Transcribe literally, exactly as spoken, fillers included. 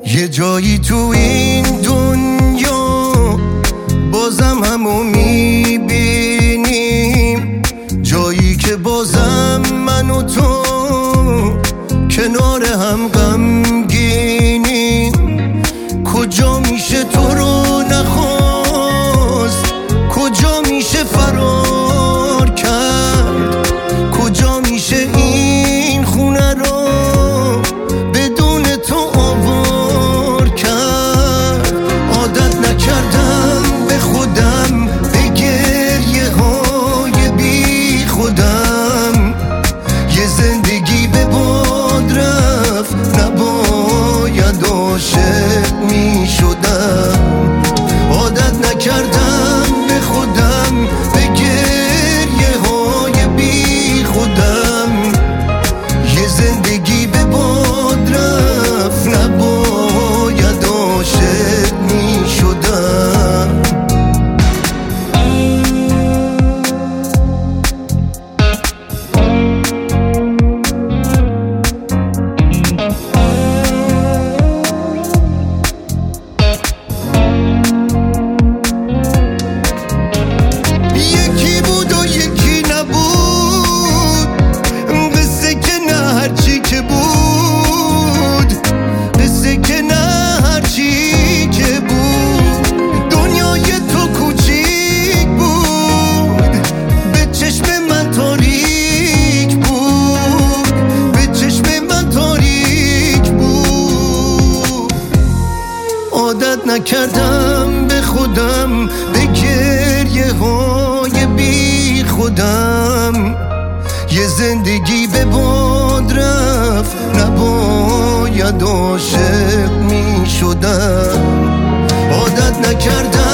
یه جایی تو این دنیا بازم همو میبینیم، جایی که بازم من و تو کنار هم غمگینیم. کجا میشه تو رو نخواست، کجا میشه فرار کرد، کجا میشه این خونه رو بدون تو آوار کرد. عادت نکردم به خودم به گریه های بی خودم، یه زندگی به باد رفت نباید عاشق می شدم. عادت نکردم به خودم به گریه های بی خودم، یه زندگی به باد رفت نباید عاشق می شدم. یکی بود و یکی نبود، قصه که نه هرچی که بود، قصه که نه هرچی که بود. دنیای تو کوچیک بود، به چشم من تاریک بود، به چشم من تاریک بود. عادت نکردم به خودم به گریه های بی خودم، یه زندگی به باد رفت نباید عاشق می شدم. عادت نکردم